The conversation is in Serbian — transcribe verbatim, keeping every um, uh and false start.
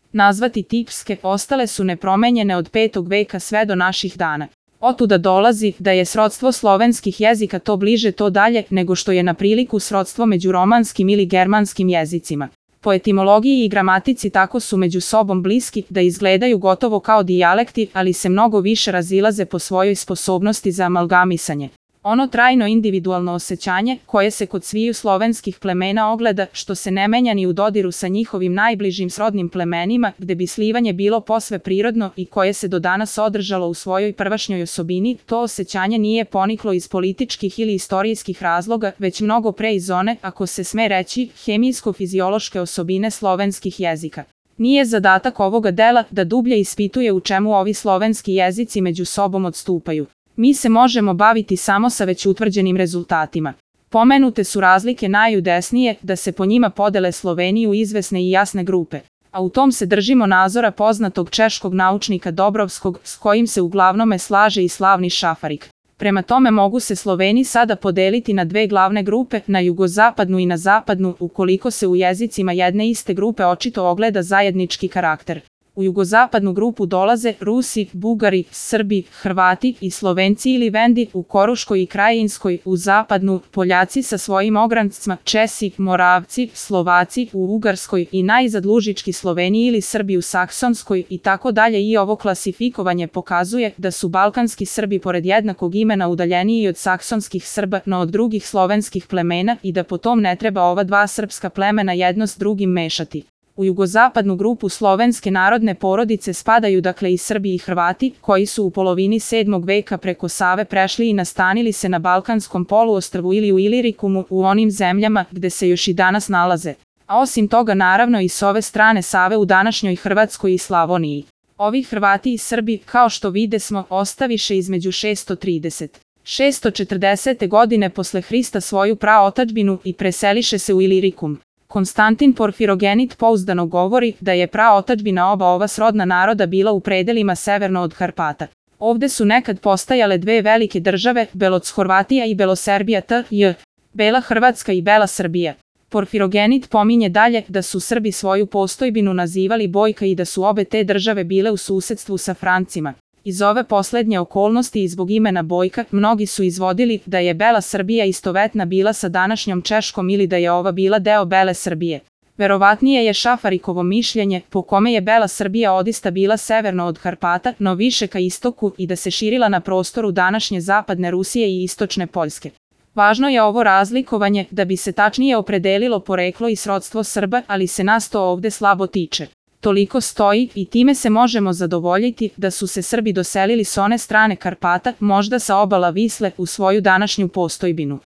nazvati tipske, ostale su nepromenjene od petog veka sve do naših dana. Otuda dolazi da je srodstvo slovenskih jezika to bliže to dalje nego što je na priliku srodstvo među romanskim ili germanskim jezicima. Po etimologiji i gramatici tako su među sobom bliski da izgledaju gotovo kao dijalekti, ali se mnogo više razilaze po svojoj sposobnosti za amalgamisanje. Ono trajno individualno osjećanje koje se kod sviju slovenskih plemena ogleda, što se ne menja ni u dodiru sa njihovim najbližim srodnim plemenima, gde bi slivanje bilo posve prirodno i koje se do danas održalo u svojoj prvašnjoj osobini, to osjećanje nije poniklo iz političkih ili istorijskih razloga, već mnogo pre iz one, ako se sme reći, hemijsko-fiziološke osobine slovenskih jezika. Nije zadatak ovoga dela da dublje ispituje u čemu ovi slovenski jezici među sobom odstupaju. Mi se možemo baviti samo sa već utvrđenim rezultatima. Pomenute su razlike najudesnije da se po njima podele Sloveniju u izvesne i jasne grupe, a u tom se držimo nazora poznatog češkog naučnika Dobrovskog, s kojim se uglavnome slaže i slavni Šafarik. Prema tome mogu se Sloveni sada podeliti na dve glavne grupe, na jugozapadnu i na zapadnu, ukoliko se u jezicima jedne iste grupe očito ogleda zajednički karakter. U jugozapadnu grupu dolaze Rusi, Bugari, Srbi, Hrvati i Slovenci ili Vendi, u Koruškoj i Krajinskoj, u zapadnu Poljaci sa svojim ograncima, Česi, Moravci, Slovaci u Ugarskoj i najzad Lužički Sloveni ili Srbi u Saksonskoj i tako dalje. I ovo klasifikovanje pokazuje da su balkanski Srbi pored jednakog imena udaljeniji od saksonskih Srba, no od drugih slovenskih plemena i da po tom ne treba ova dva srpska plemena jedno s drugim mešati. U jugozapadnu grupu slovenske narodne porodice spadaju dakle i Srbi i Hrvati, koji su u polovini sedmog veka preko Save prešli i nastanili se na Balkanskom poluostrvu ili u Ilirikumu, u onim zemljama gde se još i danas nalaze. A osim toga naravno i s ove strane Save u današnjoj Hrvatskoj i Slavoniji. Ovi Hrvati i Srbi, kao što videsmo, ostaviše između šesto tridesete i šesto četrdesete godine posle Hrista svoju praotadžbinu i preseliše se u Ilirikum. Konstantin Porfirogenit pouzdano govori da je praotadžbina oba ova srodna naroda bila u predelima severno od Karpata. Ovde su nekad postajale dve velike države, Belochorvatija i Beloserbija t j. Bela Hrvatska i Bela Srbija. Porfirogenit pominje dalje da su Srbi svoju postojbinu nazivali Bojka i da su obe te države bile u susedstvu sa Francima. Iz ove poslednje okolnosti i zbog imena Bojka, mnogi su izvodili da je Bela Srbija istovetna bila sa današnjom Češkom ili da je ova bila deo Bele Srbije. Verovatnije je Šafarikovo mišljenje, po kome je Bela Srbija odista bila severno od Karpata, no više ka istoku i da se širila na prostoru današnje zapadne Rusije i istočne Poljske. Važno je ovo razlikovanje da bi se tačnije opredelilo poreklo i srodstvo Srba, ali se nas to ovde slabo tiče. Toliko stoji i time se možemo zadovoljiti da su se Srbi doselili s one strane Karpata, možda sa obala Visle, u svoju današnju postojbinu.